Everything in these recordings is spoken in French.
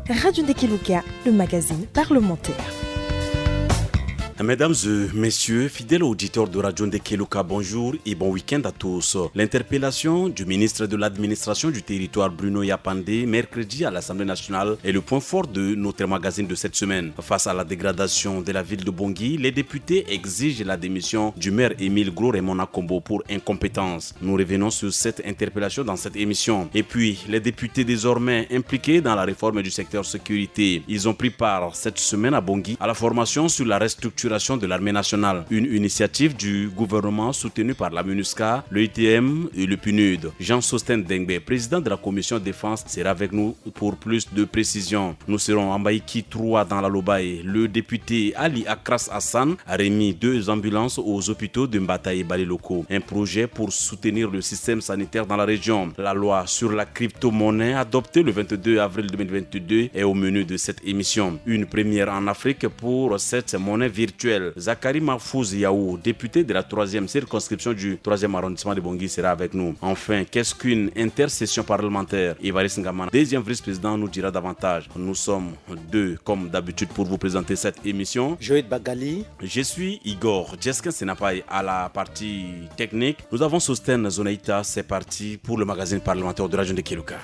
Radio Ndekeluka, le magazine parlementaire. Mesdames et messieurs, fidèles auditeurs de Radio Ndekeluka, bonjour et bon week-end à tous. L'interpellation du ministre de l'administration du territoire Bruno Yapandé, mercredi à l'Assemblée nationale, est le point fort de notre magazine de cette semaine. Face à la dégradation de la ville de Bangui, les députés exigent la démission du maire Émile Gros-Raymond Akombo pour incompétence. Nous revenons sur cette interpellation dans cette émission. Et puis, les députés désormais impliqués dans la réforme du secteur sécurité, ils ont pris part cette semaine à Bangui à la formation sur la restructuration de l'armée nationale, une initiative du gouvernement soutenue par la MINUSCA, le ITM et le PNUD. Jean Sosten Dengbe, président de la commission défense, sera avec nous pour plus de précisions. Nous serons en Baïki 3 dans la Lobaye. Le député Ali Akras Hassan a remis 2 ambulances aux hôpitaux de Mbata et Baliloko. Un projet pour soutenir le système sanitaire dans la région. La loi sur la crypto-monnaie adoptée le 22 avril 2022 est au menu de cette émission. Une première en Afrique pour cette monnaie virtuelle. Zakari Mahfouz Yaou, député de la 3e circonscription du 3e arrondissement de Bangui, sera avec nous. Enfin, qu'est-ce qu'une intercession parlementaire? Evariste Ngamana, 2e vice-président, nous dira davantage. Nous sommes 2, comme d'habitude, pour vous présenter cette émission. Joël Bagali. Je suis Igor Djesken Senapai à la partie technique. Nous avons Sosten Zonaïta, c'est parti pour le magazine parlementaire de Radio Ndekeluka.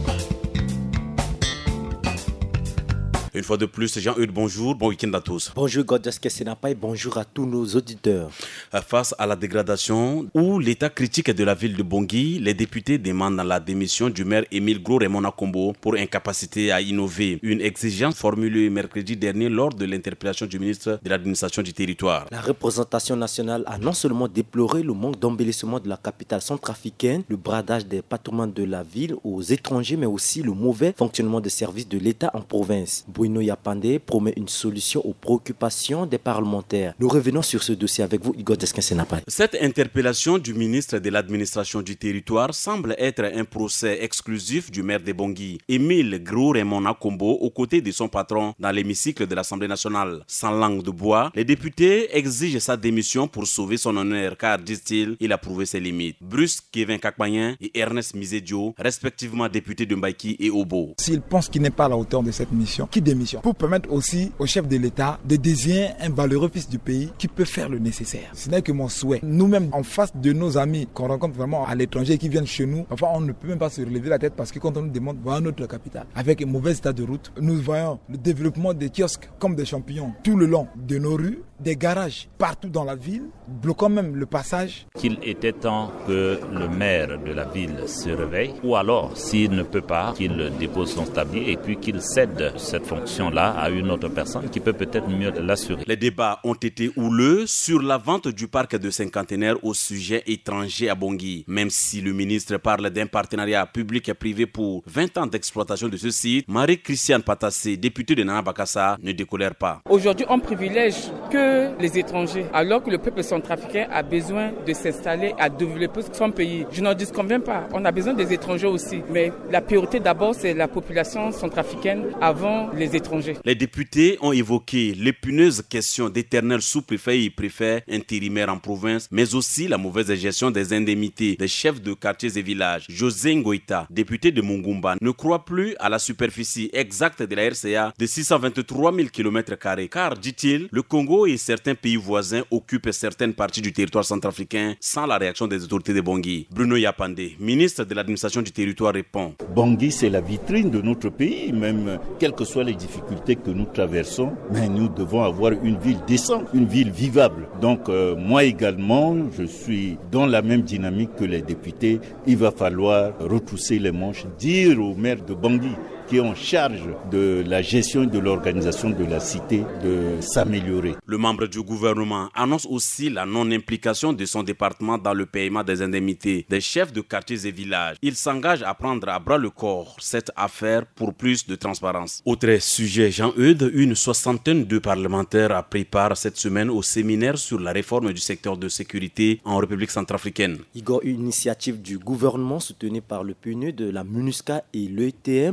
Une fois de plus, Jean-Eudes, bonjour, bon week-end à tous. Bonjour Godesque Senapai, bonjour à tous nos auditeurs. Face à la dégradation ou l'état critique de la ville de Bangui, les députés demandent la démission du maire Émile Gros-Raymond Akombo pour incapacité à innover. Une exigence formulée mercredi dernier lors de l'interpellation du ministre de l'administration du territoire. La représentation nationale a non seulement déploré le manque d'embellissement de la capitale centrafricaine, le bradage des patrimoines de la ville aux étrangers, mais aussi le mauvais fonctionnement des services de l'État en province. Bruno Yapandé promet une solution aux préoccupations des parlementaires. Nous revenons sur ce dossier avec vous, Igor Djesken Senapai. Cette interpellation du ministre de l'administration du territoire semble être un procès exclusif du maire de Bangui, Émile Gros-Raymond Akombo, aux côtés de son patron dans l'hémicycle de l'Assemblée nationale. Sans langue de bois, les députés exigent sa démission pour sauver son honneur, car, disent-ils, il a prouvé ses limites. Bruce Kevin Kakpayen et Ernest Mizedio, respectivement députés de Mbaïki et Obo. S'il pense qu'il n'est pas à la hauteur de cette mission, qui démission pour permettre aussi au chef de l'État de désigner un valeureux fils du pays qui peut faire le nécessaire. Ce n'est que mon souhait. Nous-mêmes, en face de nos amis qu'on rencontre vraiment à l'étranger qui viennent chez nous, parfois on ne peut même pas se relever la tête parce que quand on nous demande, voilà notre capitale. Avec un mauvais état de route, nous voyons le développement des kiosques comme des champignons tout le long de nos rues, des garages partout dans la ville, bloquant même le passage. Qu'il était temps que le maire de la ville se réveille, ou alors, s'il ne peut pas, qu'il dépose son tablier et puis qu'il cède cette fonction-là à une autre personne qui peut peut-être mieux l'assurer. Les débats ont été houleux sur la vente du parc de cinquantenaire aux sujets étrangers à Bangui. Même si le ministre parle d'un partenariat public et privé pour 20 ans d'exploitation de ce site, Marie-Christiane Patassé, députée de Nana Bakassa, ne décolère pas. Aujourd'hui, on privilège que les étrangers, alors que le peuple centrafricain a besoin de s'installer, à développer son pays. Je n'en disconviens pas. On a besoin des étrangers aussi. Mais la priorité d'abord, c'est la population centrafricaine avant les étrangers. Les députés ont évoqué l'épineuse question d'éternel sous-préfet et préfet intérimaires en province, mais aussi la mauvaise gestion des indemnités des chefs de quartiers et villages. José Ngoïta, député de Mungumba, ne croit plus à la superficie exacte de la RCA de 623 000 km², car, dit-il, le Congo et certains pays voisins occupent certaines parties du territoire centrafricain sans la réaction des autorités de Bangui. Bruno Yapandé, ministre de l'administration du territoire, répond. Bangui, c'est la vitrine de notre pays, même quelles que soient les difficultés que nous traversons, mais nous devons avoir une ville décente, une ville vivable. Donc moi également, je suis dans la même dynamique que les députés. Il va falloir retrousser les manches, dire au maire de Bangui qui est en charge de la gestion et de l'organisation de la cité de s'améliorer. Le membre du gouvernement annonce aussi la non-implication de son département dans le paiement des indemnités des chefs de quartiers et villages. Il s'engage à prendre à bras le corps cette affaire pour plus de transparence. Autre sujet, Jean-Eudes, une soixantaine de parlementaires a pris part cette semaine au séminaire sur la réforme du secteur de sécurité en République centrafricaine. Igor, une initiative du gouvernement soutenue par le PNUD, de la MINUSCA et l'ETM. Ce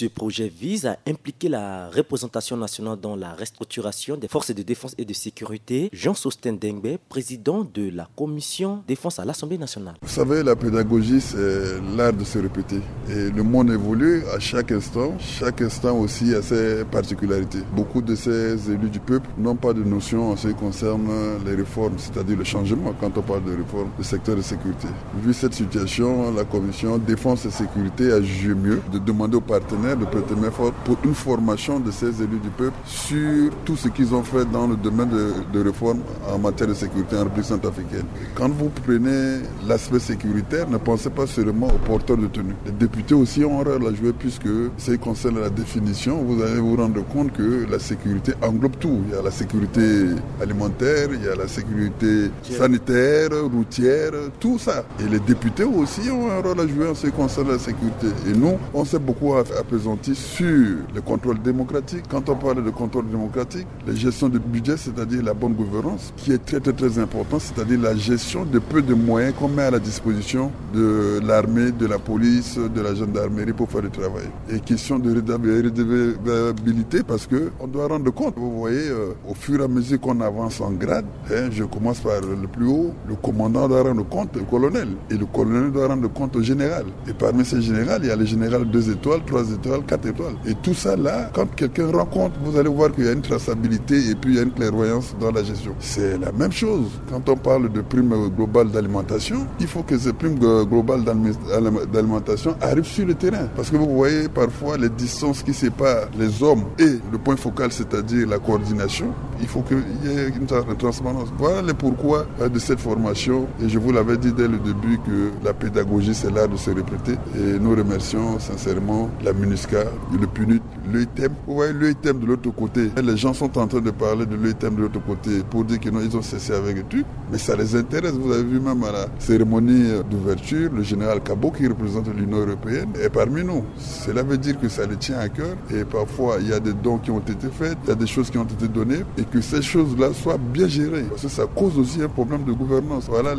projet vise à impliquer la représentation nationale dans la restructuration des forces de défense et de sécurité. Jean Sosten Dengbe, président de la commission défense à l'Assemblée nationale. Vous savez, la pédagogie, c'est l'art de se répéter. Et le monde évolue à chaque instant. Chaque instant aussi a ses particularités. Beaucoup de ces élus du peuple n'ont pas de notion en ce qui concerne les réformes, c'est-à-dire le changement quand on parle de réforme du secteur de sécurité. Vu cette situation, la commission défense et sécurité a jugé mieux de demander aux partenaires de prêter main forte pour une formation de ces élus du peuple sur tout ce qu'ils ont fait dans le domaine de réforme en matière de sécurité en République centrafricaine. Quand vous prenez l'aspect sécuritaire, ne pensez pas seulement aux porteurs de tenue. Les députés aussi ont un rôle à jouer puisque ce qui concerne la définition, vous allez vous rendre compte que la sécurité englobe tout. Il y a la sécurité alimentaire, il y a la sécurité sanitaire, routière, tout ça. Et les députés aussi ont un rôle à jouer en ce qui concerne la sécurité. Et nous, on s'est beaucoup appesanti sur le contrôle démocratique. Quand on parle de contrôle démocratique, la gestion du budget, c'est-à-dire la bonne gouvernance, qui est très très très important, c'est-à-dire la gestion de peu de moyens qu'on met à la disposition de l'armée, de la police, de la gendarmerie pour faire le travail. Et question de redevabilité, parce qu'on doit rendre compte. Vous voyez, au fur et à mesure qu'on avance en grade, je commence par le plus haut, le commandant doit rendre compte au colonel, et le colonel doit rendre compte au général. Et parmi ces généraux, il y a les généraux 2 étoiles, 3 étoiles, 4 étoiles. Et tout ça là, quand quelqu'un rencontre, vous allez voir qu'il y a une traçabilité et puis il y a une clairvoyance dans la gestion. C'est la même chose. Quand on parle de prime globale d'alimentation, il faut que ces primes globales d'alimentation arrivent sur le terrain. Parce que vous voyez parfois les distances qui séparent les hommes et le point focal, c'est-à-dire la coordination, il faut qu'il y ait une transparence. Voilà le pourquoi de cette formation. Et je vous l'avais dit dès le début que la pédagogie, c'est l'art de se répéter. Et nous remercions sincèrement la MINUSCA, le PNUD, l'EITEM. Vous voyez l'EITEM de l'autre côté. Et les gens sont en train de parler de l'EITEM de l'autre côté pour dire qu'ils ont cessé avec le truc. Mais ça les intéresse. Vous avez vu même à la cérémonie d'ouverture, le général Kabo qui représente l'Union européenne est parmi nous. Cela veut dire que ça les tient à cœur. Et parfois, il y a des dons qui ont été faits, il y a des choses qui ont été données et que ces choses-là soient bien gérées. Parce que ça cause aussi un problème de gouvernance. Voilà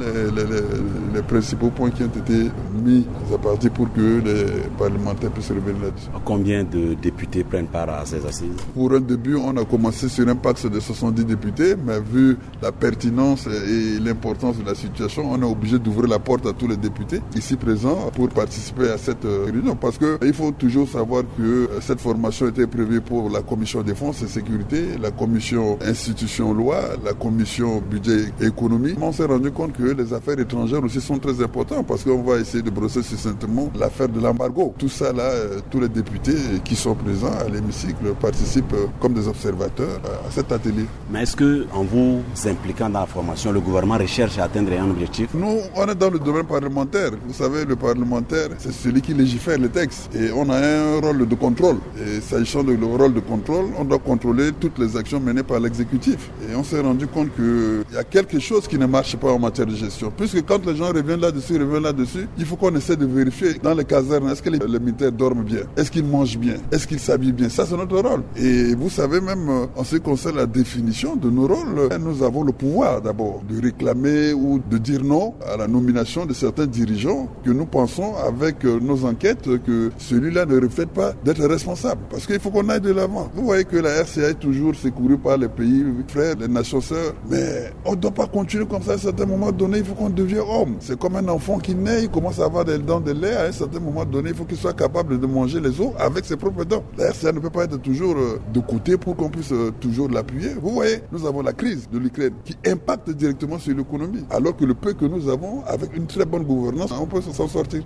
les principaux points qui ont été mis à partir pour que les parlementaires puissent revenir là-dessus. Combien de députés prennent part à ces assises? Pour un début, on a commencé sur un pacte de 70 députés, mais vu la pertinence et l'importance de la situation, on est obligé d'ouvrir la porte à tous les députés ici présents pour participer à cette réunion. Parce qu'il faut toujours savoir que cette formation était prévue pour la commission défense et sécurité, la commission institution loi, la commission budget et économie. On s'est rendu compte que les affaires étrangères aussi sont très importantes parce qu'on va essayer de brosser succinctement l'affaire de l'embargo. Tout ça là, tous les députés qui sont présents à l'hémicycle participent comme des observateurs à cet atelier. Mais est-ce que en vous impliquant dans la formation, le gouvernement recherche à atteindre un objectif? Nous, on est dans le domaine parlementaire. Vous savez, le parlementaire, c'est celui qui légifère les textes. Et on a un rôle de contrôle. Et s'agissant de le rôle de contrôle, on doit contrôler toutes les actions menées par l'exécutif. Et on s'est rendu compte qu'il y a quelque chose qui ne marche pas en matière de gestion. Puisque quand les gens reviennent là-dessus, il faut qu'on essaie de vérifier dans les casernes, est-ce que les militaires dorment bien? Est-ce qu'ils mangent bien? Est-ce qu'ils s'habillent bien? Ça, c'est notre rôle. Et vous savez, même en ce qui concerne la définition de nos rôles, nous avons le pouvoir d'abord de réclamer ou de dire non à la nomination de certains dirigeants que nous pensons avec nos enquêtes que celui-là ne reflète pas d'être responsable. Parce qu'il faut qu'on aille de l'avant. Vous voyez que la RCA est toujours secourue par les pays frères, les nations sœurs. Mais on ne doit pas continuer comme ça. À un certain moment donné, il faut qu'on devienne homme. C'est comme un enfant qui naît, il commence à avoir des dents de lait. À un certain moment donné, il faut qu'il soit capable de manger les os avec ses propres dents. La RCA ne peut pas être toujours de côté pour qu'on puisse toujours l'appuyer. Vous voyez, nous avons la crise de l'Ukraine qui impacte directement sur l'économie. Alors que le peu que nous avons, avec une très bonne gouvernance, on peut s'en sortir.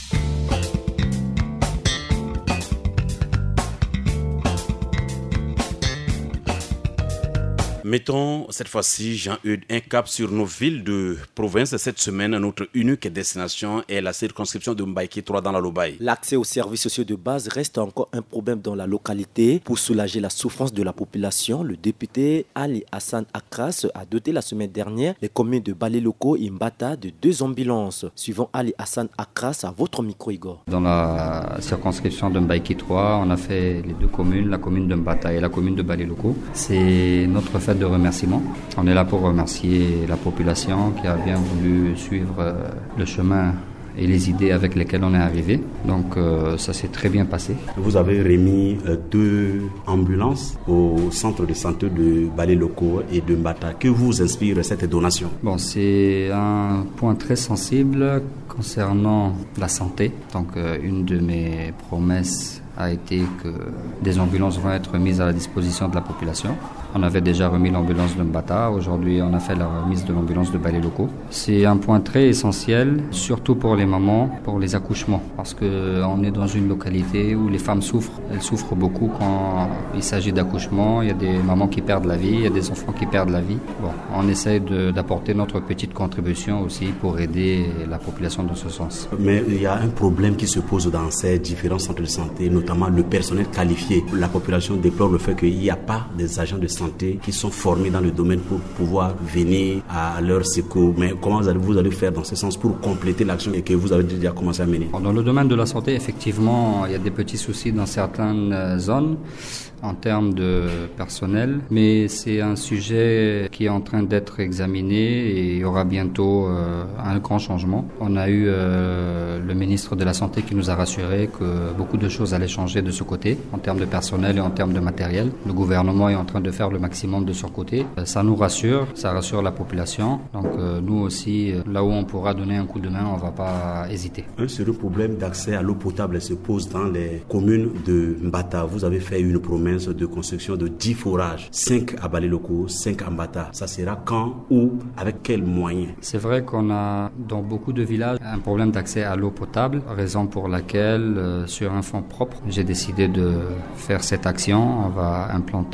Mettons cette fois-ci, Jean-Eudes, un cap sur nos villes de province. Cette semaine, notre unique destination est la circonscription de Mbaïké 3 dans la Lobaye. L'accès aux services sociaux de base reste encore un problème dans la localité. Pour soulager la souffrance de la population, le député Ali Hassan Akras a doté la semaine dernière les communes de Balé-Loko et Mbata de 2 ambulances. Suivant Ali Hassan Akras, à votre micro, Igor. Dans la circonscription de Mbaïké 3, on a fait les 2 communes, la commune de Mbata et la commune de Balé-Loko. C'est notre fête de remerciement. On est là pour remercier la population qui a bien voulu suivre le chemin et les idées avec lesquelles on est arrivé. Donc ça s'est très bien passé. Vous avez remis 2 ambulances au centre de santé de Balé-Loko et de Mbata. Que vous inspire cette donation? Bon, c'est un point très sensible concernant la santé. Donc une de mes promesses a été que des ambulances vont être mises à la disposition de la population. On avait déjà remis l'ambulance de Mbata. Aujourd'hui, on a fait la remise de l'ambulance de Balé-Loko. C'est un point très essentiel, surtout pour les mamans, pour les accouchements. Parce qu'on est dans une localité où les femmes souffrent. Elles souffrent beaucoup quand il s'agit d'accouchement. Il y a des mamans qui perdent la vie, il y a des enfants qui perdent la vie. Bon, on essaie d'apporter notre petite contribution aussi pour aider la population dans ce sens. Mais il y a un problème qui se pose dans ces différents centres de santé, notamment le personnel qualifié. La population déplore le fait qu'il n'y a pas des agents de santé qui sont formés dans le domaine pour pouvoir venir à leur secours. Mais comment vous allez faire dans ce sens pour compléter l'action et que vous avez déjà commencé à mener? Dans le domaine de la santé, effectivement, il y a des petits soucis dans certaines zones en termes de personnel, mais c'est un sujet qui est en train d'être examiné et il y aura bientôt un grand changement. On a eu le ministre de la Santé qui nous a rassuré que beaucoup de choses allaient changer de ce côté, en termes de personnel et en termes de matériel. Le gouvernement est en train de faire le maximum de son côté. Ça nous rassure, ça rassure la population. Donc nous aussi, là où on pourra donner un coup de main, on ne va pas hésiter. Un sérieux problème d'accès à l'eau potable se pose dans les communes de Mbata. Vous avez fait une promesse de construction de 10 forages, 5 à Balé-Loko, 5 à Mbata. Ça sera quand, où, avec quels moyens? C'est vrai qu'on a dans beaucoup de villages un problème d'accès à l'eau potable, raison pour laquelle sur un fonds propre, j'ai décidé de faire cette action. On va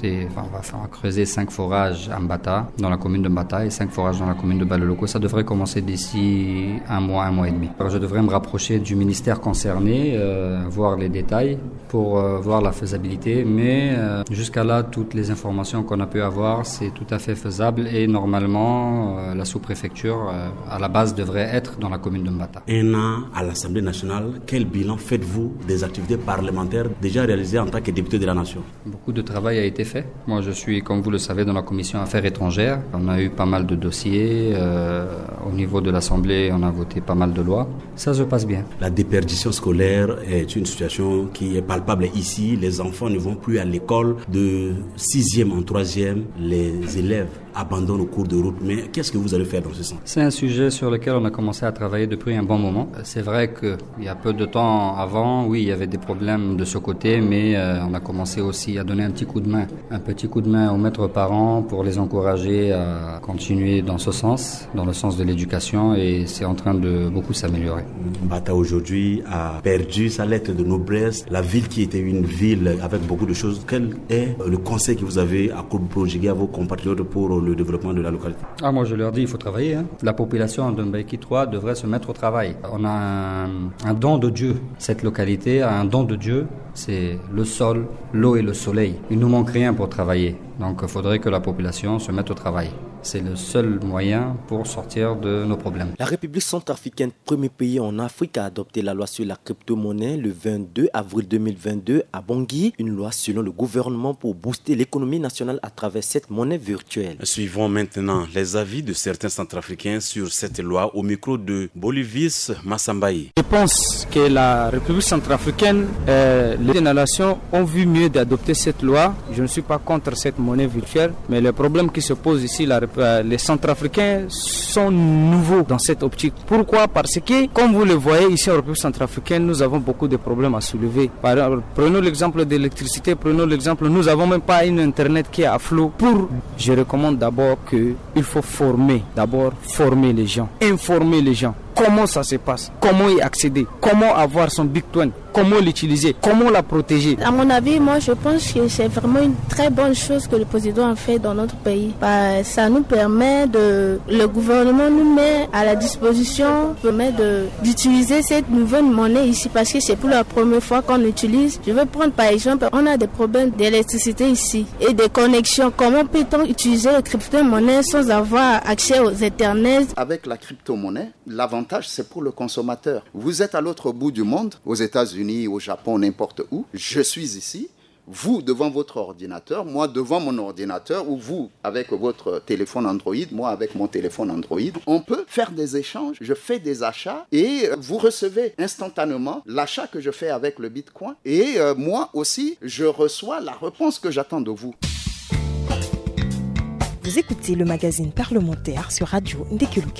creuser 5 forages à Mbata, dans la commune de Mbata, et 5 forages dans la commune de Balé-Loko. Ça devrait commencer d'ici un mois et demi. Alors, je devrais me rapprocher du ministère concerné, voir les détails pour voir la faisabilité, mais jusqu'à là, toutes les informations qu'on a pu avoir, c'est tout à fait faisable et normalement, la sous-préfecture, à la base, devrait être dans la commune de Mbata. Un an à l'Assemblée nationale, quel bilan faites-vous des activités parlementaires déjà réalisées en tant que député de la Nation? Beaucoup de travail a été fait. Moi, je suis, comme vous le savez, dans la commission Affaires étrangères. On a eu pas mal de dossiers. Au niveau de l'Assemblée, on a voté pas mal de lois. Ça se passe bien. La déperdition scolaire est une situation qui est palpable ici. Les enfants ne vont plus à l'école. De 6e en 3e, les élèves abandonnent au cours de route. Mais qu'est-ce que vous allez faire dans ce sens? C'est un sujet sur lequel on a commencé à travailler depuis un bon moment. C'est vrai qu'il y a peu de temps avant, oui, il y avait des problèmes de ce côté, mais on a commencé aussi à donner un petit coup de main aux maîtres parents pour les encourager à continuer dans ce sens, dans le sens de l'éducation, et c'est en train de beaucoup s'améliorer. Mbata aujourd'hui a perdu sa lettre de noblesse. La ville qui était une ville avec beaucoup de choses, quel est le conseil que vous avez à prodiguer à vos compatriotes pour le développement de la localité? Moi je leur dis, il faut travailler. La population de Mbaïki 3 devrait se mettre au travail. On a un don de Dieu. Cette localité a un don de Dieu, c'est le sol, l'eau et le soleil. Il nous manque rien pour travailler. Donc il faudrait que la population se mette au travail. C'est le seul moyen pour sortir de nos problèmes. La République centrafricaine, premier pays en Afrique à adopter la loi sur la crypto-monnaie le 22 avril 2022 à Bangui. Une loi selon le gouvernement pour booster l'économie nationale à travers cette monnaie virtuelle. Suivons maintenant les avis de certains centrafricains sur cette loi au micro de Bolivis Massambaye. Je pense que la République centrafricaine, les nations ont vu mieux d'adopter cette loi. Je ne suis pas contre cette monnaie virtuelle, mais le problème qui se pose ici, les Centrafricains sont nouveaux dans cette optique. Pourquoi? Parce que, comme vous le voyez ici en République centrafricaine, nous avons beaucoup de problèmes à soulever. Par exemple, prenons l'exemple de l'électricité, nous n'avons même pas une internet qui est à flot. Je recommande d'abord qu'il faut former les gens, informer les gens. Comment ça se passe? Comment y accéder? Comment avoir son Bitcoin? Comment l'utiliser? Comment la protéger? À mon avis, moi je pense que c'est vraiment une très bonne chose que le président a fait dans notre pays. Ça nous permet le gouvernement nous met à la disposition, d'utiliser cette nouvelle monnaie ici parce que c'est pour la première fois qu'on l'utilise. Je vais prendre par exemple, on a des problèmes d'électricité ici et des connexions. Comment peut-on utiliser les crypto-monnaies sans avoir accès aux Internet? Avec la crypto-monnaie, l'avantage c'est pour le consommateur. Vous êtes à l'autre bout du monde, aux États-Unis, au Japon, n'importe où. Je suis ici. vous devant votre ordinateur, moi devant mon ordinateur, ou vous avec votre téléphone Android, moi avec mon téléphone Android, on peut faire des échanges, je fais des achats et vous recevez instantanément l'achat que je fais avec le Bitcoin et moi aussi, je reçois la réponse que j'attends de vous. Vous écoutez le magazine parlementaire sur Radio Ndekeluka.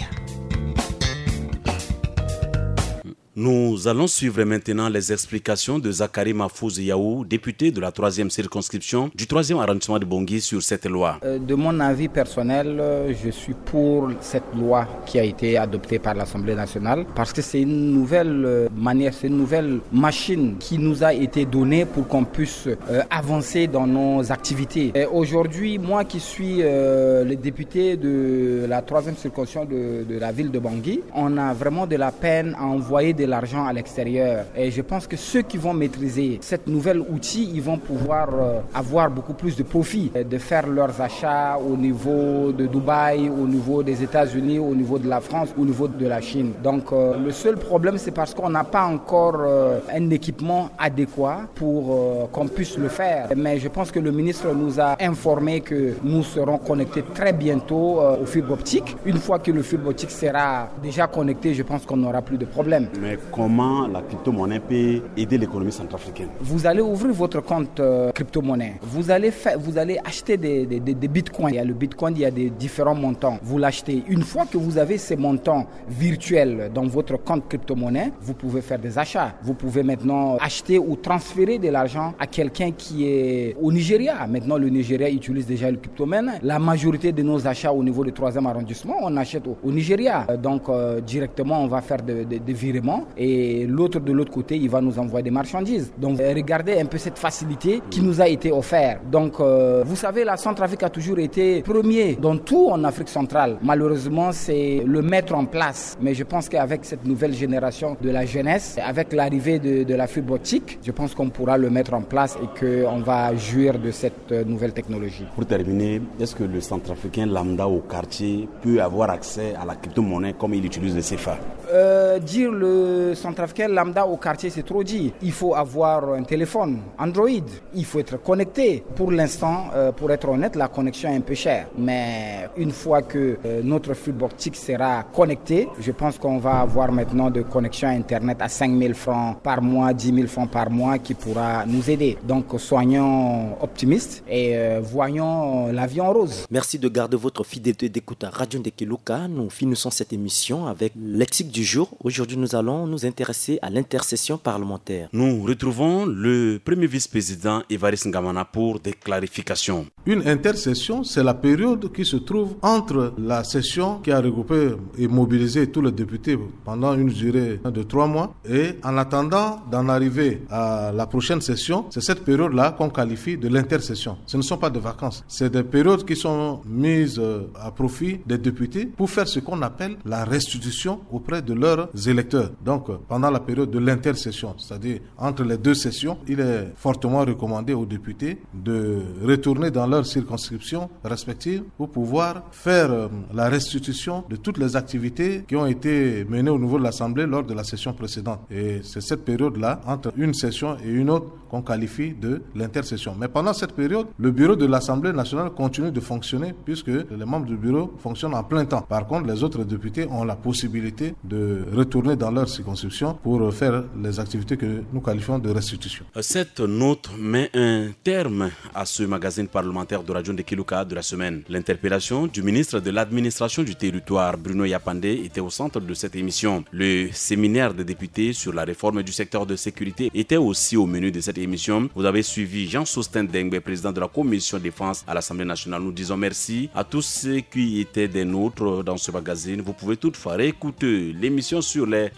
Nous allons suivre maintenant les explications de Zakari Mahfouz Yaou, député de la 3e circonscription du 3e arrondissement de Bangui sur cette loi. De mon avis personnel, je suis pour cette loi qui a été adoptée par l'Assemblée nationale parce que c'est une nouvelle manière, c'est une nouvelle machine qui nous a été donnée pour qu'on puisse avancer dans nos activités. Et aujourd'hui, moi qui suis le député de la 3e circonscription de la ville de Bangui, on a vraiment de la peine à envoyer de l'argent à l'extérieur. Et je pense que ceux qui vont maîtriser cette nouvelle outil, ils vont pouvoir avoir beaucoup plus de profit, de faire leurs achats au niveau de Dubaï, au niveau des États-Unis, au niveau de la France, au niveau de la Chine. Donc le seul problème, c'est parce qu'on n'a pas encore un équipement adéquat pour qu'on puisse le faire. Mais je pense que le ministre nous a informé que nous serons connectés très bientôt au fibre optique. Une fois que le fibre optique sera déjà connecté, je pense qu'on n'aura plus de problème. Mais comment la crypto-monnaie peut aider l'économie centrafricaine? Vous allez ouvrir votre compte crypto-monnaie. Vous allez acheter des bitcoins. Il y a le bitcoin, il y a des différents montants. Vous l'achetez. Une fois que vous avez ces montants virtuels dans votre compte crypto-monnaie, vous pouvez faire des achats. Vous pouvez maintenant acheter ou transférer de l'argent à quelqu'un qui est au Nigeria. Maintenant, le Nigeria utilise déjà le crypto-monnaie. La majorité de nos achats au niveau du 3e arrondissement, on achète au Nigeria. Donc, directement, on va faire des virements. Et l'autre de l'autre côté, il va nous envoyer des marchandises. Donc regardez un peu cette facilité qui nous a été offerte. Donc vous savez, la Centrafrique a toujours été premier dans tout en Afrique centrale. Malheureusement, c'est le mettre en place. Mais je pense qu'avec cette nouvelle génération de la jeunesse, avec l'arrivée de la fibre optique, je pense qu'on pourra le mettre en place et qu'on va jouir de cette nouvelle technologie. Pour terminer, est-ce que le Centrafricain lambda au quartier peut avoir accès à la crypto-monnaie comme il utilise le CFA? Dire le Centrafricain lambda au quartier, c'est trop dit. Il faut avoir un téléphone Android. Il faut être connecté. Pour l'instant, pour être honnête, la connexion est un peu chère. Mais une fois que notre fibre optique sera connectée, je pense qu'on va avoir maintenant de connexion Internet à 5 000 francs par mois, 10 000 francs par mois qui pourra nous aider. Donc, soyons optimistes et voyons la vie en rose. Merci de garder votre fidélité d'écoute à Radio Ndekeluka. Nous finissons cette émission avec l'éthique du jour. Aujourd'hui, nous allons nous intéresser à l'intercession parlementaire. Nous retrouvons le premier vice-président Évariste Ngamana pour des clarifications. Une intercession, c'est la période qui se trouve entre la session qui a regroupé et mobilisé tous les députés pendant une durée de 3 mois et en attendant d'en arriver à la prochaine session, c'est cette période-là qu'on qualifie de l'intercession. Ce ne sont pas des vacances, c'est des périodes qui sont mises à profit des députés pour faire ce qu'on appelle la restitution auprès de leurs électeurs. Donc, pendant la période de l'intercession, c'est-à-dire entre les 2 sessions, il est fortement recommandé aux députés de retourner dans leur circonscription respective pour pouvoir faire la restitution de toutes les activités qui ont été menées au niveau de l'Assemblée lors de la session précédente. Et c'est cette période-là, entre une session et une autre, qu'on qualifie de l'intercession. Mais pendant cette période, le bureau de l'Assemblée nationale continue de fonctionner puisque les membres du bureau fonctionnent en plein temps. Par contre, les autres députés ont la possibilité de retourner dans leur circonscription pour faire les activités que nous qualifions de restitution. Cette note met un terme à ce magazine parlementaire de Radio Ndekeluka de la semaine. L'interpellation du ministre de l'administration du territoire, Bruno Yapandé, était au centre de cette émission. Le séminaire des députés sur la réforme du secteur de sécurité était aussi au menu de cette émission. Vous avez suivi Jean Sostin Dengbe, président de la commission défense à l'Assemblée nationale. Nous disons merci à tous ceux qui étaient des nôtres dans ce magazine. Vous pouvez toutefois réécouter l'émission sur les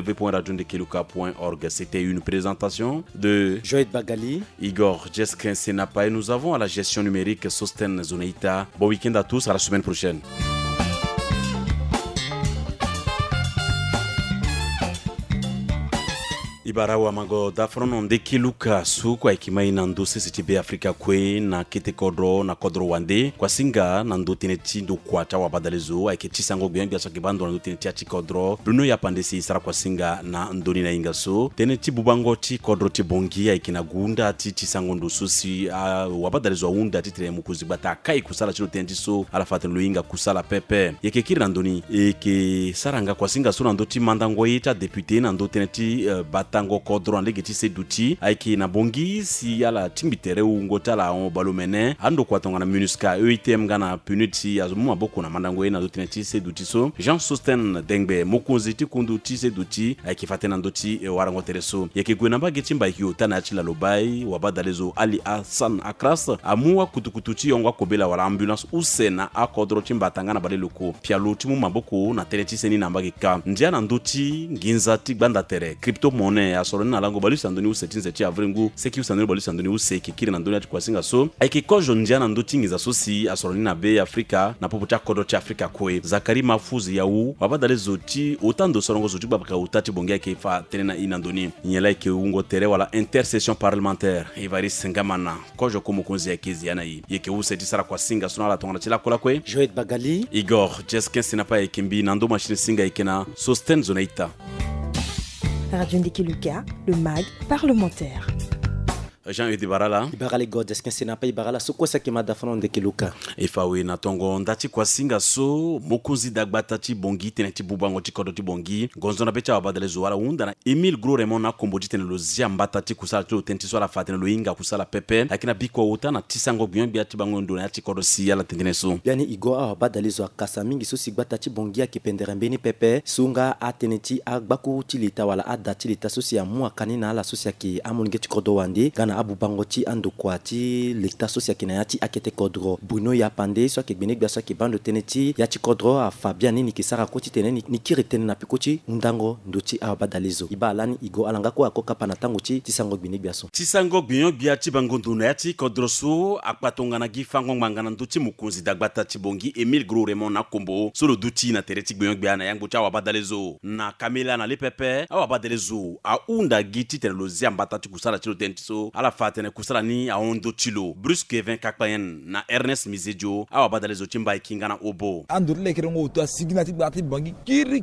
www.radiondekeluka.org. C'était une présentation de Joël Bagali, Igor Jeskin Senapa et nous avons à la gestion numérique Sosten Zoneita. Bon week-end à tous, à la semaine prochaine. Ibarawa mago dafrono ndeki luka su kwa ikimai na ndo CCTV Afrika kwe na kete kodro na kodro wande kwa singa na ndo teneti ndo kwa chawa badalezo aike chisango gwengi aso kibando na ndo teneti achi kodro Bruno Yapande si isara kwa singa na ndoni na ingaso teneti bubango ti kodro ti bongi aike na gunda ti chisango ndo susi wabadalezo wa unda ti tere mukuzi bata kai kusala chilo teneti so alafate luinga kusala pepe yeke kiri na ndoni eke saranga kwa singa so na ndo ti mandango yeta depute na ndo teneti tango kodro andege ti seduti aiki na bongi si ala timbitere ngota la on balomene ando kwa tonga na MINUSCA EITM gana puniti azumu aboko na mandango ena doti ti seduti so Jean Sosten Dengbe mokonzi ti kundu ti seduti aiki fatena ndoti warango tereso yeke gwena mbage timba hiyo tana chila lobai wabadalezo Ali Hassan Akras amua kutukutu ti yongwa kobela wala ambulance usena akodro timba tangana baleloko pialo timu maboko na teneti seni na mbage ka ndiana ndoti nginza ti gbanda tere crypto monnaie asoroni na lango balisa ndoni usetinze ti avrengu seki usandoni balisa ndoni useki kiri na ndoni ati kwa singa so aiki kojo ndiana ndoti ngiza so si asoroni na be Afrika na popo cha kodo cha Afrika kwe Zakari Mafuzi yawu wabadale zoti otando sorongo zoti babaka utati bongia kefa tenena ina ndoni nyela ke ungo tere wala intersession parlementaire Evariste Ngamana kojo komo konzi ya kezi yana yi yeke useti sara kwa singa sona la tonga chila kola kwe Joël Bagali Igor Jeskin sinapa ekimbi nando machine singa ikena Sosten Zonaita Radio Ndeki Luka, le MAG parlementaire. Jean-Yves Ibarala Ibarala God est-ce que c'est n'a pas Ibarala so quoi ça qui m'a dafron Ndeki Luka efawe na tongo ndati kwa singa so mokonzi dagbata ti bongi teneti bubango ti kodo ti bongi gonzo na becha wabadale zuwala unda na Emile Gros Raymond na kombo ti tenelo ziambata ti kusala ti tenti so la fatene lo inga kusala pepe lakina biko uta na tisango byon bia ti bango ndo na ti kodo si yala tentene so yani igo wabadale zo kasa mingi so sigbata ti bongi akipendere mbeni pepe sunga ateneti agbaku ti lita wala adati lita so si amua kanina la so si ki amonge ti kodo wande gana abu bangoti ando kwati l'état social kinayati akete kodro Bruno Yapande so ke benek biasa ke bando teneti yati kodro a Fabian ni kisara koti teneni ni kiretene na pikoti ndango ndoti abadalizo ibalani igo alanga ko akoka panatango ti tisango benek biaso tisango biyon biati bangondo na yati kodro so akpatonga na gifango mangana ndoti mukunzi dagbata ti bongi Emile Gros Raymond na kombo solo duti na tereti biyon biana yango cha abadalizo na Kamela na lepepe abadalizo a unda giti tenelo ziambata ti kusala ti tenti so ala fatene kusala ni a ondo chilo Brusque 20 kakpayen na Ernest Mizejo awa badale zo timba ikingana obo andor le kerengo to signati bati bangi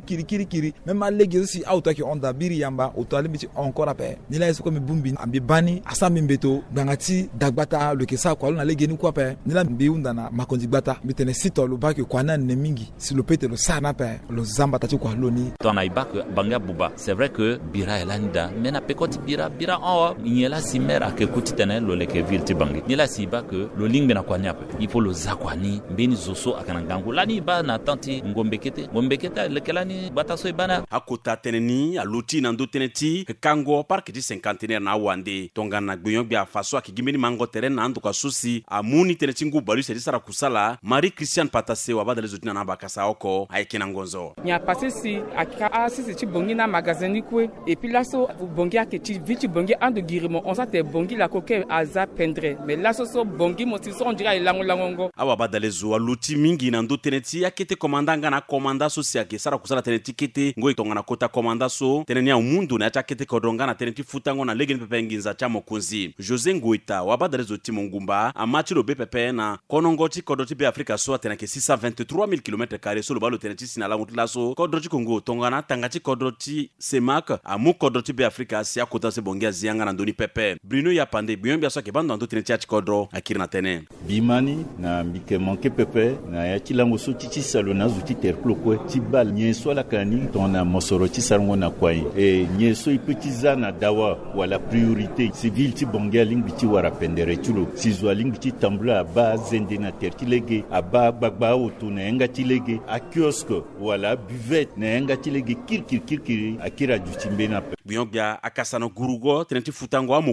kiri même alege si auto ki onda biri yamba auto alibiti encore après ni la ko me bumbi ambi bani asami mbeto bangati dagbata le kesa ko na lege ni ko pe ni la mbi unda na makonzi gbata bitene sito lo ba ke kwana ne mingi si lo pete lo sana pe lo zamba tati ko loni ton aibak banga buba c'est vrai que bira elanda mena pekoti bira en nyela simera ke kutitene lo leke vilti bangi ni la siba que lo lingbe na kwanyap il faut lo zakwani mbeni zoso akana ngangu lani ba na tanti ngombeketa lekelani bataso ibana akota teneni aluti na ndo teneti kango park di cinquantenaire na wande tonga na gbeyon bia faso akigimeni mango terrain na ndo kasusi amuni teneti ngu balu se sara kusala Marie Christiane Patase wabadale zotina na bakasa oko aikena ngonzo nya passé si aka asisi ti bongi na magazine kwe et puis là so bongi aketi viti bongi ando girimo on sa te bongi la coquille aza pendre mais là so bongi motiso on dirait langongo awa badale zo aluti mingi na ndo teneti akete komandanga na komanda so si akesara kusala teneti kete ngo itonga na kota komanda so teneni ya mundu na acha kete kodonga na teneti futango na legeni pepe nginza cha mokunzi José Ngoita wabadale zo ti mongumba amachi lo bepepe na konongoti kodoti be Afrika so atenake 623,000 km² so lo balo teneti sinala mutla so kodoti Kongo tonga na tangati kodoti Semak amu kodoti be Afrika si akota se bongia zianga na ndoni pepe Bruno Yapande biyon bia so ke bando ndo teneti achi kodro akiri na tene bimani na mbike manke pepe na yati lango so titi salona zuti terplo kwe tibal nyeso la kani tona mosoro ti sarngo na kwai e nyeso ipetiza na dawa wala priorité civil ti bongia lingbi wara pendere chulo sizwa lingbi tambula ba zende na tertilege aba gbagba oto na enga tilege a kiosque wala buvette na enga tilege kirkir akira jutimbe na biyon bia akasano gurugo teneti futango amokonzi so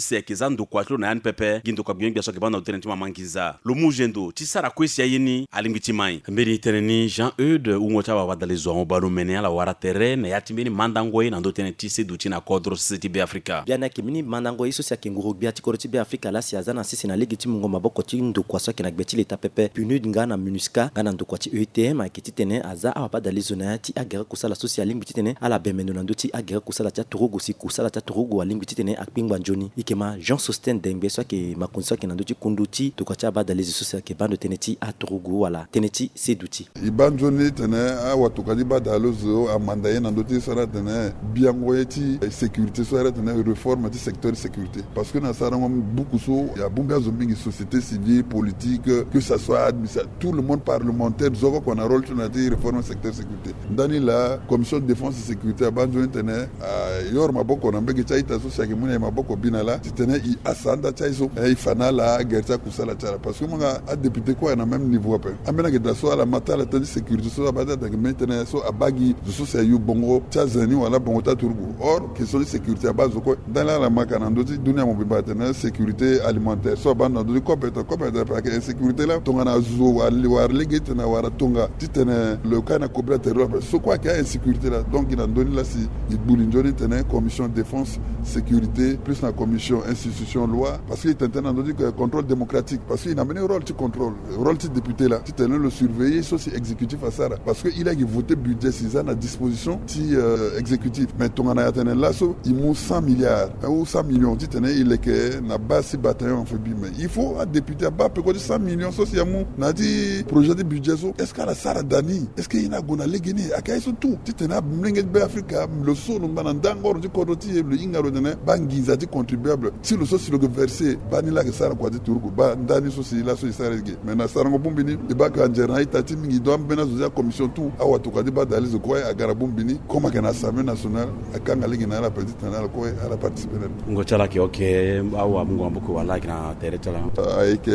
se kizando kwatlo na yan pepe gindo kwa byengi so ke bana tenenti mamankiza lo mujendo ti sara kwesi yini alimbiti mai mbiri teneni Jean-Eudes ungota wa badalizo on balo mene ala wara terrain ya timbeni mandangoy na ndo tenenti se duti na kodro city be Africa biana kimini mandangoy so sia kenguru biati koroti be Africa la sia zana sisi na ligi timu ngoma boko ti ndo kwa so ke na gbeti leta pepe PNUD ngana MINUSCA ngana ndo kwa ti EUTM akiti tene aza awa badalizo na ti agera kusala social lingbi tene ala bemeno na ndo ti agera kusala ta Torugo si kusala ta Torugo wa lingbi tene akpingwa njoni ikema Jean Sosten Dengbe so ke makonso ke na ndo ti kunduti to kwa cha badalizo so sia ke bando teneti a Torugo wala teneti seduti ibanjoni tene awa to kadi badalozo amandaye na ndo ti sara tene biangoyeti sécurité so tene réforme du secteur de sécurité parce que na sara beaucoup so ya bunga zombingi société civile politique que ça soit administratif tout le monde parlementaire zoko qu'on a rôle na ti réforme secteur de sécurité ndani la commission de défense et sécurité abanjoni tene yor maboko na mbege chaita so shaki mune maboko binala tene i asanda chaiso i fanala gerta kusala chara parce que monga a député quoi na même niveau après amena ke daso ala matala tadi sécurité so abada de maintenant so abagi so c'est yu bongo chazani wala bongo ta turbu or question de sécurité base ko dans la makana ndoti dunia mo biba tene sécurité alimentaire so abanda ndoti compétent parce que sécurité là tonga na zo war legete na wara tonga titene le kana cobra terror so quoi qu'il y a insécurité là donc il a donné là si il boulinjoni tene commission défense sécurité plus la commission institution loi parce qu'il était en dit que contrôle démocratique parce qu'il a mené un rôle de contrôle rôle de député là tu le surveiller aussi exécutif à ça parce que il a voté budget 6 ans à disposition si exécutif mais ton en a atteint là so il mou 100 milliards ou 100 millions tu tenais il est que na base si bataillon en fait mais il faut un député bas peut quoi 100 millions so si mou na dit projet de budget so est-ce qu'à la sara dani est-ce qu'il y a gona legene akai so tout tu tenais mlinget be Africa le so no banandangor du kodoti le ingaro dene bangiza ti contribuable si le so si le versé banila que sara kwa turgo ba ndani so si la so sara ge mais na sara ngobumbini e ba ka njera itati mingi do ambena zo commission tout awa to kadi ba dalizo ko ya garabumbini koma kana assemblée nationale akanga ligi na la petite nationale ko ala participer ngochala ki okay awa ngombo ko wala kina teretala avec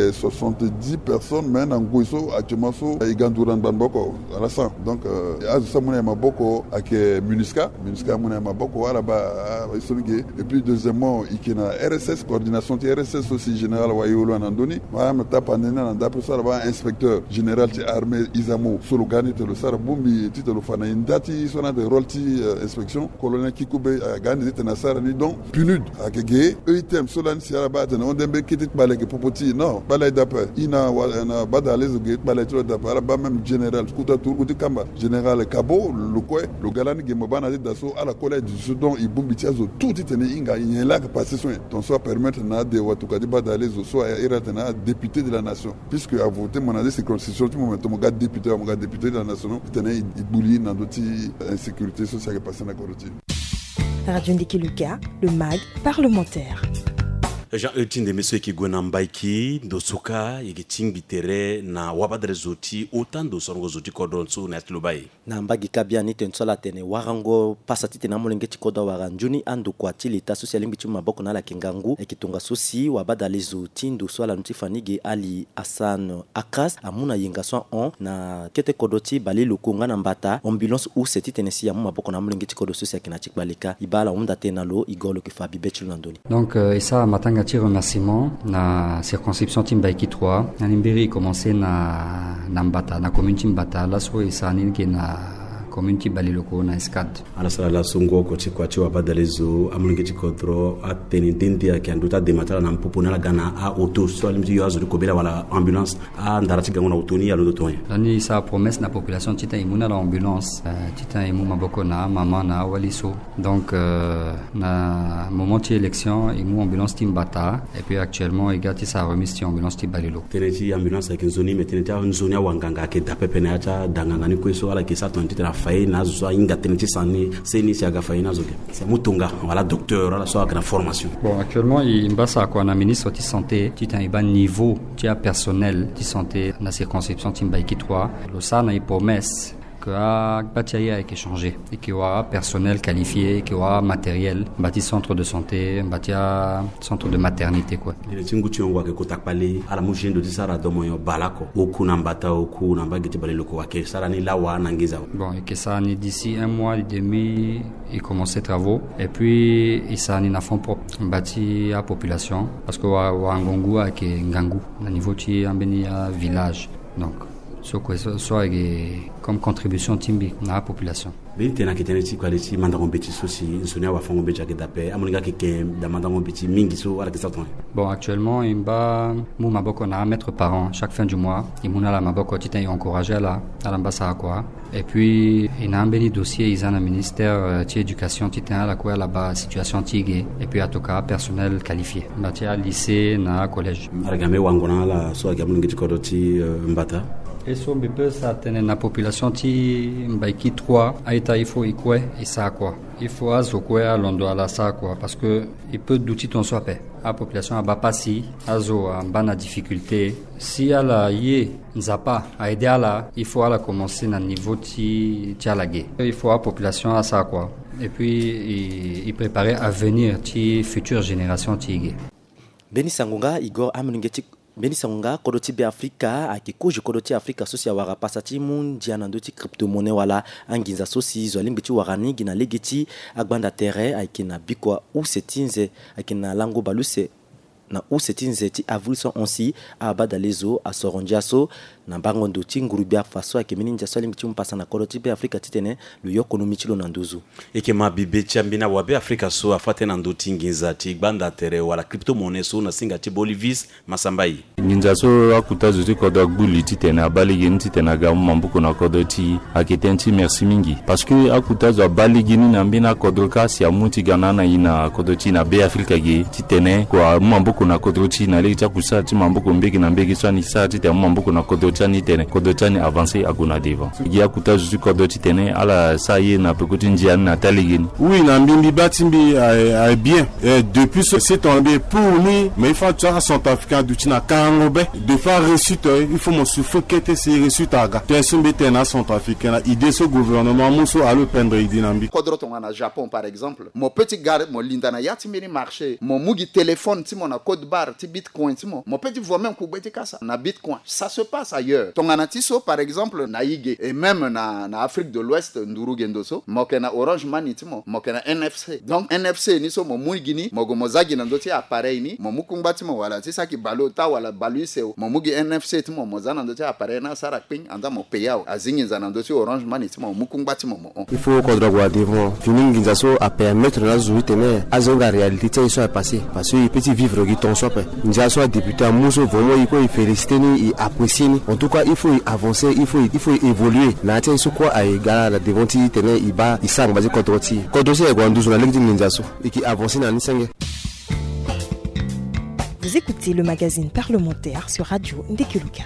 70 personnes mais na nguiso actuellement so iganduran banboko ala ça donc azu muna maboko ak MINUSCA muna maboko ala ba isonge et puis deuxièmement ikina RSS coordination RSS aussi général wayolo andoni ma tapa nena na après ça ba inspecteur général de armée Izamo solo gani te le sara bumbi titelo fana indati sona de rôle ti inspection colonel Kikube gani te na sara ni donc PNUD akege EITM solan si ala ba te on dembe kitit baleke popoti non balay d'après ina na badale zo gate balay to d'après ba même général kuta tour kuti kamba général Kabo le quoi le galani ge mabana de daso ala collège du don ibumbi tiazo tout titene inga yela passer soin donc soit permettre na de watukadi badale zo soit eratena député de la nation puisque a voté mon année c'est constitution tout moment mon gars député de la nation tene ibuli na doti insécurité sociale qui passe na koroti Radio Ndikiluka, le MAG parlementaire. Jean-Eudes de monsieur qui gona mbaiki dosoka yigiting bitere na wabadre zoti autant do songo zoti kodon so na tlubai na mbagi kabia ni tensola tene warango pasati tena molenge tikodo waranjuni andu kwa tilita social limbi chuma boko na la kingangu ekitunga sosi wabadale zoti ndo swala ntifanige Ali Hassan Akras amuna yenga so on na kete kodoti bali lukunga na mbata ambulance ou seti tenesi ya muma boko na molenge tikodo sosi akina chikbaleka ibala umda tena lo igolo ke fabi betu landoni donc et ça matanga ti remerciement na circonscription Timbaiki 3 na Nimbiri commencé na Mbata na commune Mbata la so isa ninge na community baliloko na escad ala sala la songo ko ti kwati wa badalezo amulenge ti kodro ateni dindi akanduta de matala na mpopona la gana a auto so limti yo azu ko bela wala ambulance a ndarati gango na autoni ya lo tonya ani sa promesse na population tita imuna la ambulance tita imu maboko na mama na waliso donc na moment de élection imu ambulance Timbata et puis actuellement igati sa remise ti ambulance ti balilo teneti ambulance avec zone mais teneti a zone ya wanganga ke dapepe na acha danganga ni ko so ala ke sa tonti na faina zo inga teneti sani seni si aga faina zo c'est mutunga wala docteur ala so aga formation bon actuellement il mbasa ko na ministre de santé ti tan iba niveau ti personnel de santé na circonscription Timbaiki 3 lo sa na promesse que bâti a été changé et qu'il y aura personnel qualifié, qu'il y aura matériel, bâti centre de santé, bâti centre de maternité quoi. Le tinguti on voit que kotakpale ala mujendo di sara domo yo balako oku nambata oku namba gete bale loko wake sara ni lawa nangiza. Bon, et que ça ni d'ici un mois et demi il commence les travaux et puis il ça ni na fond propre bâti à population parce que wa ngongu a ke ngangu na niveau ti ambeni à village. Donc soit comme contribution timbi na la population. Bintena kiteneti quality mandango beti sosi nsonia wa fango beja kedape amoninga keke da mandango beti mingi so ala kesaton. Bon, actuellement imba mu maboko na mettre par an chaque fin du mois imuna la maboko titan encourager la l'ambassade quoi. Et puis il a un béni dossier ils ont un ministère de l'éducation titan la quoi là-bas situation tigé et puis à tout cas personnel qualifié. Batia lycée na collège. Aragame wangona la so agamuninga tikodoti mbata. Et so bebe ça tenait la population ti mbaiki 3 aita il faut ikwe et ça quoi il faut azokwe à londo à la ça quoi parce que il peut douter ton soit paix la population a bapasi azo en bana difficulté si ala yé nzapa a aider ala il faut ala commencer na niveau ti alagé il faut la population à ça quoi et puis il préparer à venir ti future génération ti Beni Sangonga Igor Amningeti Beni Sangonga kodoti be Afrika akikuji kodoti Afrika sosi wara pasati mundia nandoti crypto-monnaie wala anginza sosi zolimbiti warani gina legeti agbanda terre akina bikwa ou setinze akina lango baluse na ou setinze ti avulson onsi abada lezo a sorondiaso na bangondo ti ngurubia faso akemini ndia solimiti mpasa na kodoti be Afrika titene lo yokonomi ti lo nandozo eke mabibe chambina wabe Afrika so afate nandoti nginza ti gbanda terre wala crypto-monnaie so na singa ti Bolivis Masambai nginza so akuta zuti kodo gbuli titene abali gini titene ga mambuko na kodoti aketenti merci mingi parce que akuta zo abali gini na mbina kodroka si amuti ganana ina kodoti na be Afrika ge titene kwa mambuko na kodoti na le cha kusa ti mambuko mbeki na mbeki so ni sa titene mambuko na kodoti ni tene kodoti ni avancer aguna devant gi akuta zuti kodoti tene ala sa ye na pekoti njia na taligini oui na mbimbi batimbi a bien depuis ce tombé pour nous mais il faut tu as son africain du tina kangobe de faire réussite il faut mon suffoquer ces réussite aga tesumbe tena son africain idée ce gouvernement muso a le prendre idinambi kodroto na Japon par exemple mon petit gars mon linda na yati mini marché mon mugi téléphone ti mon code barre ti bitcoin ti mon petit voit même kubeti kasa na bitcoin ça se passe ailleurs tongana tiso par exemple na Ige et même na Afrique de l'Ouest nduru gendoso mokena Orange Money ti mon mokena NFC donc NFC ni so mo muigini mogo mozagi na ndoti appareil ni mo mukumba ti mo wala ti saki balota wala baluse mo mugi NFC ti mo mozana ndoti appareil na sara ping anda mo payao azingi zana ndoti Orange Money ti mo mukumba ti mo il faut qu'on doit devant fini nginza so a permettre la zuitene azonga réalité ti so passé parce que il peut vivre qui ton soit nginza so député à muso vraiment il féliciter ni apprécier ni en tout cas il faut avancer il faut évoluer na ti so quoi a égal la devant ti tene iba isang bazi kodoti e gwanduzo na lengdi nginza so et qui avance na nisenge. Vous écoutez le magazine parlementaire sur Radio Ndekeluka.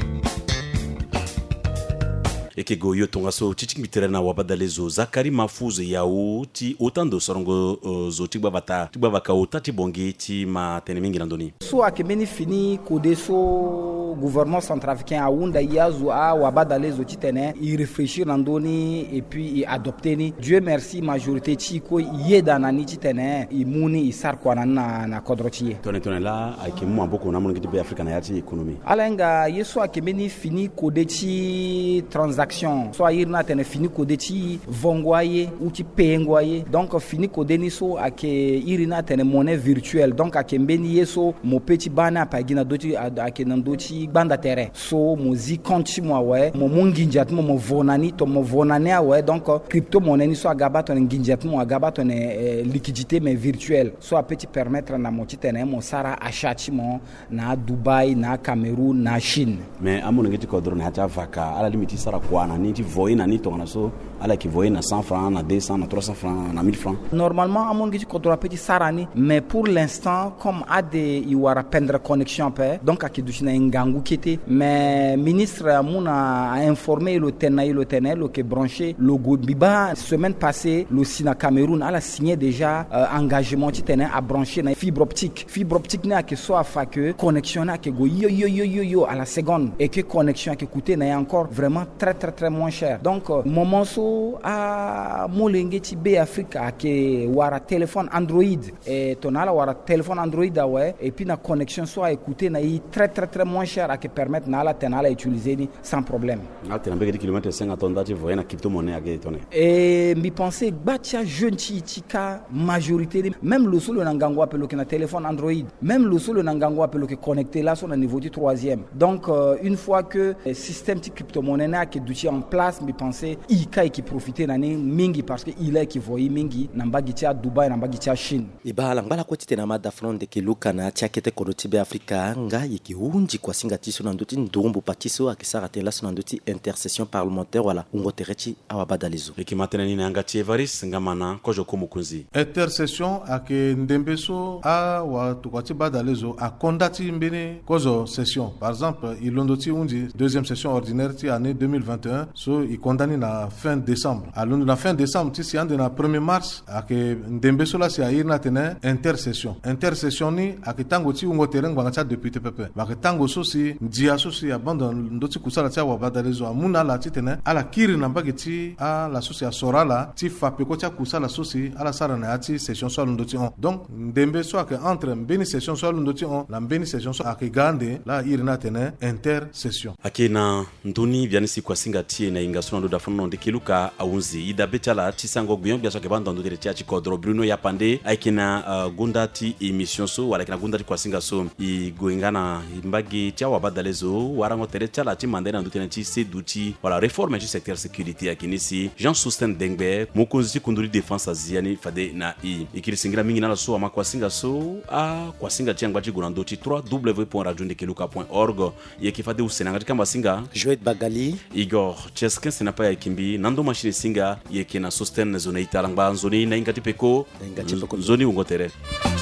Eke goyo tonga so titik miterena wabada lezo Zakari Mafuzo yao ti otando sorongo zoti babata ti babaka otati bonge ti ma tenemingi landoni so akemeni fini kodeso gouvernement centrafricain a unda yazu a wabada lezo ti tene i réfléchir landoni et puis i adopter ni Dieu merci majorité ti ko yeda nani ti tene i muni i sar kwa na kodrotier tone la akemu amboko na mongi ti be Africa na yati économie alenga yeso akemeni fini kodeti transaction soit irna tene fini kodeti vongwaye ou ti pengwaye donc fini kodeni so ake irina tene monnaie virtuelle donc ake mbeni yeso mo petit bana pagina doti ake nandoti banda terre so mozi compte moi ouais mo nginjat mo vonani to mo vonane ouais donc crypto monnaie ni so agaba to nginjat mo agaba to liquidité mais virtuelle so a petit permettre na mo ti tene mo sara achati mo na Dubai na Cameroun na Chine mais amono ngeti kodro na ta vaka ala limiti sara kwa na ni ti voye na ni to na so ala ki voye na 100 francs na 200 na 300 francs na 1000 francs normalement amono ngeti kodro petit sarani mais pour l'instant comme a de iwara pendre connexion pe donc akidushina ngang Gangu Kete mais ministre Amouna a informé le Tenel que branché le Biba semaine passée le Sina Cameroun a signé déjà engagement qui tenait à brancher na fibre optique n'a que soit fait que connexion n'a que go yo à la seconde et que connexion qui coûté n'est encore vraiment très moins cher. Donc moment so a molenge ti be Africa que wara téléphone Android et tonala wara téléphone Android ouais et puis na connexion soit écouter na très moins cher à que permettre na la tenala utiliser ni sans problème. Ah tu n'as pas dit kilomètre 5 attendant tu vois na crypto-monnaie à étonné. Et mi penser batia jeune tika majorité même le solo nangangwa pe le na téléphone Android même le solo nangangwa pe le connecté là sur le niveau du 3e. Donc une fois que le système de crypto-monnaie n'a que d'outils en place mi penser ika qui profiter nani mingi parce que il est qui voyait mingi namba gitia Dubai namba gitia Chine. Ibala ngala ko tite na mada front de ke lukana tiakete ko tibe Afrika nga yiki hunji kwa singatiso na ndoti ndumbu patiso akisara tela so na ndoti intercession parlementaire wala ungoterechi awabadalizo likimatena ni ngati Evaris ngamana ko joko mukunzi intercession ake ndembeso a wa tukwati badalizo a kondati mbene kozo session par exemple ilondoti unji deuxième session ordinaire ti année 2021 so i condamné na fin décembre alon na fin décembre ti si ande na 1er mars ake ndembeso la si a irna tene intercession ni akitango ti ungo tereng banga député pepe bakitango so si ndia so si abandon ndoti kusala ti wa badalezo amuna la ti tene ala kiri na bagiti a la so si sorala ti fape ko ti kusala so si ala sara na ti session so ndoti on donc ndembe so ake entre mbeni session so ndoti on la mbeni session so ake gande la irna tene intercession akina nduni vyanisi kwa singa ti na inga so ndo da fono ndikiluka aunzi ida betala ti sango gbion bia so ke bando ndire ti kodro Bruno Yapande aikina gundati emission so wala kina gundati kwa singa so i goingana mbagi tia wabadalezo warango tere tia la ti mandena ndutena ti seduti wala réforme du secteur sécurité akinisi Jean Sosten Dengbe mokonzi kunduri défense aziani fade na ikiri singira mingi na so ama kwa singa so a kwa singa tia ngwaji gonando ti www.radiondekeluka.org yekifade usenanga kama singa Joël Bagali Igor Cheskin sinapa ya kimbi nando machine singa yekina Sosten zone italangba zone na ingati peko zone ungotere